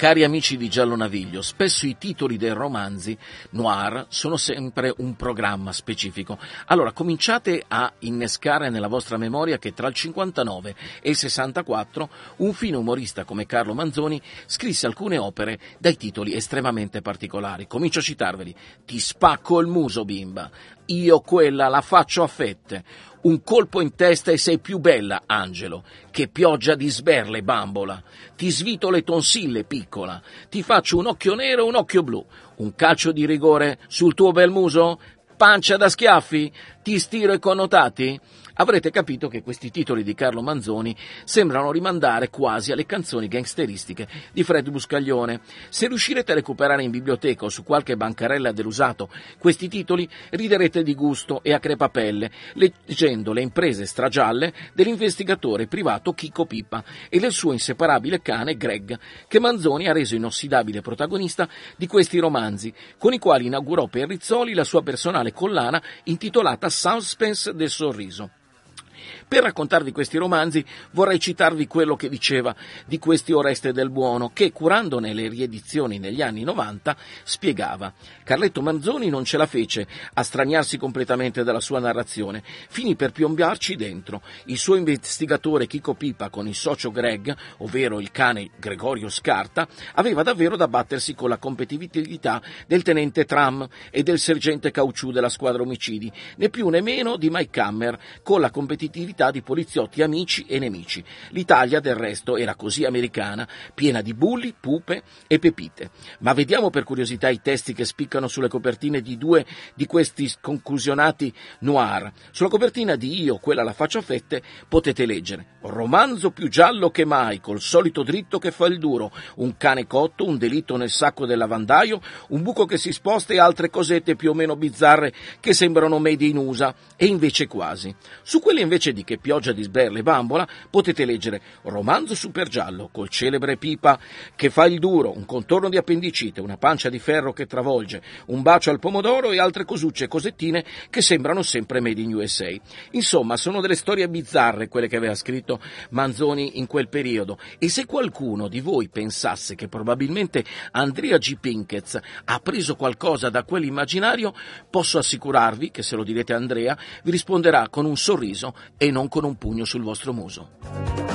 Cari amici di Giallo Naviglio, spesso i titoli dei romanzi noir sono sempre un programma specifico. Allora, cominciate a innescare nella vostra memoria che tra il 59 e il 64 un fine umorista come Carlo Manzoni scrisse alcune opere dai titoli estremamente particolari. Comincio a citarveli: Ti spacco il muso, bimba, io quella la faccio a fette, un colpo in testa e sei più bella, Angelo, che pioggia di sberle, bambola, ti svito le tonsille, piccola, ti faccio un occhio nero e un occhio blu, un calcio di rigore sul tuo bel muso, pancia da schiaffi, ti stiro i connotati? Avrete capito che questi titoli di Carlo Manzoni sembrano rimandare quasi alle canzoni gangsteristiche di Fred Buscaglione. Se riuscirete a recuperare in biblioteca o su qualche bancarella dell'usato questi titoli, riderete di gusto e a crepapelle, leggendo le imprese stragialle dell'investigatore privato Chico Pipa e del suo inseparabile cane Greg, che Manzoni ha reso inossidabile protagonista di questi romanzi, con i quali inaugurò per Rizzoli la sua personale collana intitolata Suspense del sorriso. Per raccontarvi questi romanzi vorrei citarvi quello che diceva di questi Oreste del Buono, che, curandone le riedizioni negli anni 90, spiegava: Carletto Manzoni non ce la fece a straniarsi completamente dalla sua narrazione, finì per piombarci dentro. Il suo investigatore Chico Pipa con il socio Greg, ovvero il cane Gregorio Scarta, aveva davvero da battersi con la competitività del tenente Tram e del sergente Cauciù della squadra omicidi, né più né meno di Mike Hammer con la competitività di poliziotti amici e nemici. L'Italia, del resto, era così americana, piena di bulli, pupe e pepite. Ma vediamo per curiosità i testi che spiccano sulle copertine di due di questi conclusionati noir. Sulla copertina di Io, quella la faccio a fette, potete leggere: romanzo più giallo che mai, col solito dritto che fa il duro, un cane cotto, un delitto nel sacco del lavandaio, un buco che si sposta e altre cosette più o meno bizzarre che sembrano made in USA, e invece quasi. Su quelle invece di Che pioggia di sberle, bambola, potete leggere romanzo super giallo col celebre Pipa che fa il duro, un contorno di appendicite, una pancia di ferro che travolge, un bacio al pomodoro e altre cosucce e cosettine che sembrano sempre made in USA. Insomma, sono delle storie bizzarre quelle che aveva scritto Manzoni in quel periodo, e se qualcuno di voi pensasse che probabilmente Andrea G. Pinkett ha preso qualcosa da quell'immaginario, posso assicurarvi che se lo direte a Andrea vi risponderà con un sorriso e non con un pugno sul vostro muso.